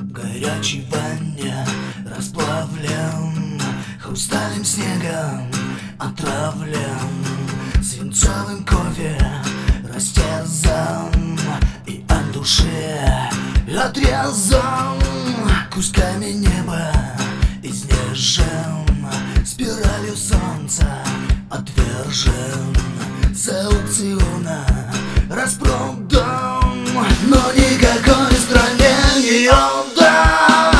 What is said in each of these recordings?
В горячей ванне расплавлен, хрустальным снегом отравлен, свинцовым кофе растезан и от души отрезан, кусками неба изнежен, спиралью солнца отвержен, с аукциона распродан, но никакой стране не отдам.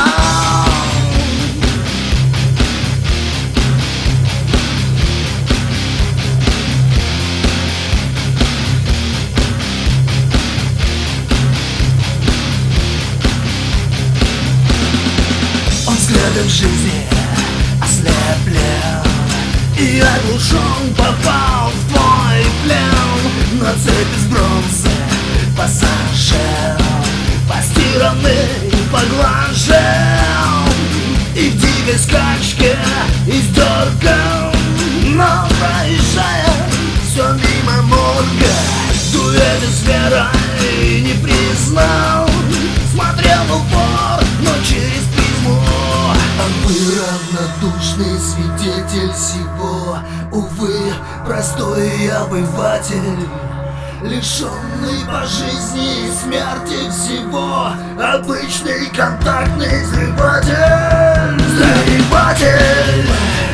Он взглядом жизни ослеплен и оглушен, попал в твой плен. На цепь из бронзы посажен, постиранный, поглажен, и в дикой скачке издерган. Но проезжая все мимо морга, дуэты с верой не признал. Смотрел в упор, но через призму. А вы равнодушный свидетель всего, увы, простой обыватель, лишенный по жизни и смерти всего, обычный контактный взрыватель. Взрыватель.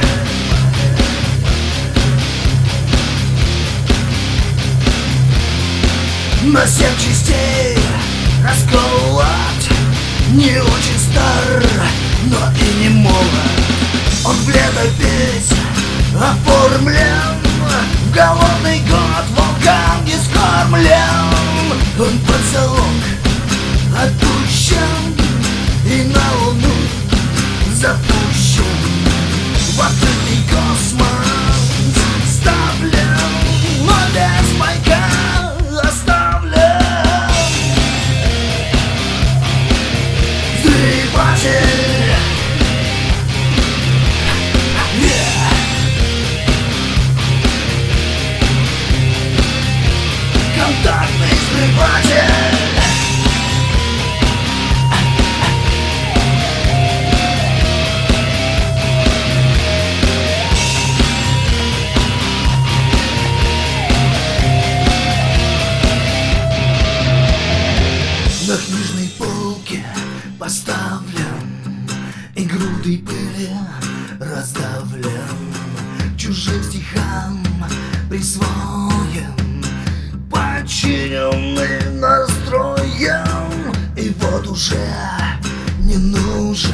На 7 частей расколот, не очень стар, но и не молод. Он в летопись оформлен, в голодный год волканги скормлен. Он поцелуй отпущен и на луну запущен, в открытый космос вставлен, но без пайка оставлен. Взрыватель. Контактный взрыватель. На книжной полке поставлен и грудой пыли раздавлен, чужим стихам присвоен, подчиненный настроем. И вот уже не нужен,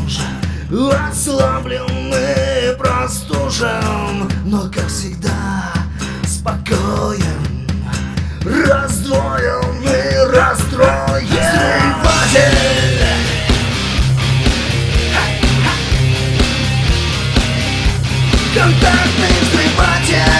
ослабленный, простужен, но как всегда спокоен, раздвоенный, расстроен. Взрыватель. Контактный взрыватель.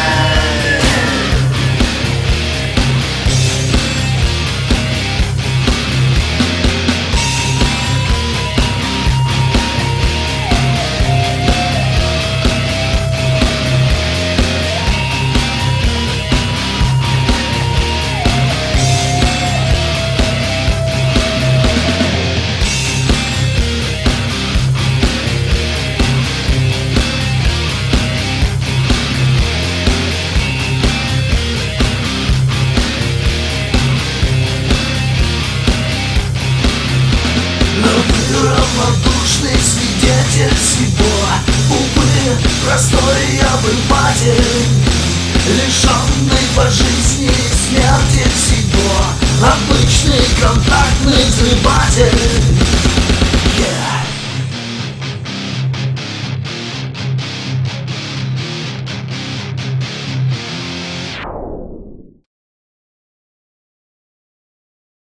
Равнодушный свидетель всего, увы, простой обыватель, лишенный по жизни и смерти всего, обычный контактный взрыватель.